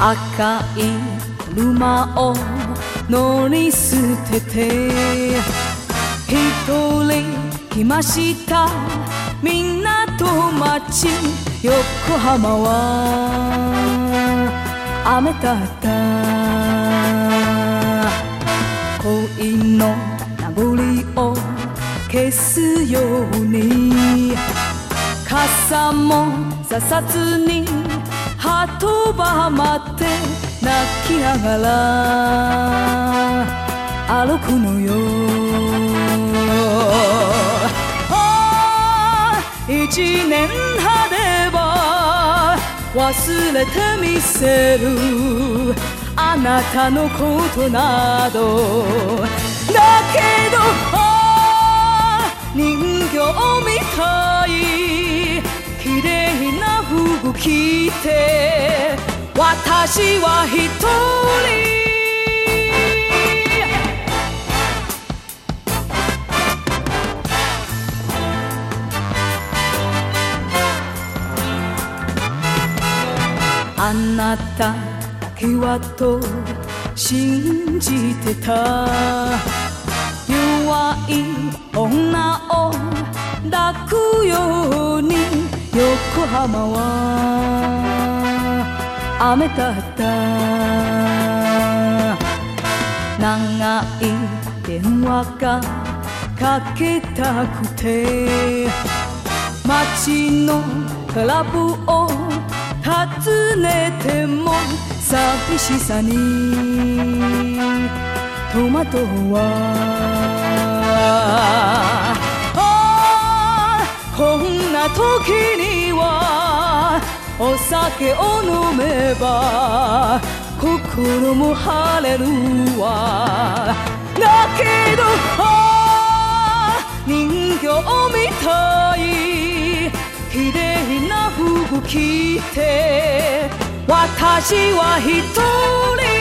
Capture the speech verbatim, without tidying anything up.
赤い車を乗り捨てて一人来ました港町横浜は雨だった恋の名残を消すように傘もささずに鳩場まで泣きながら歩くのよ。ああ一年あれば忘れてみせるあなたのことなどだけどああ人形みたい綺麗な服着て私は一人あなただけはと信じてた弱い女を抱くように横浜は雨だった長い電話がかけたくて街のクラブを訪ねても寂しさに戸惑うわあこんな時にはお酒を飲めば心も晴れるわだけどあ人形みたい綺麗な服着て私は一人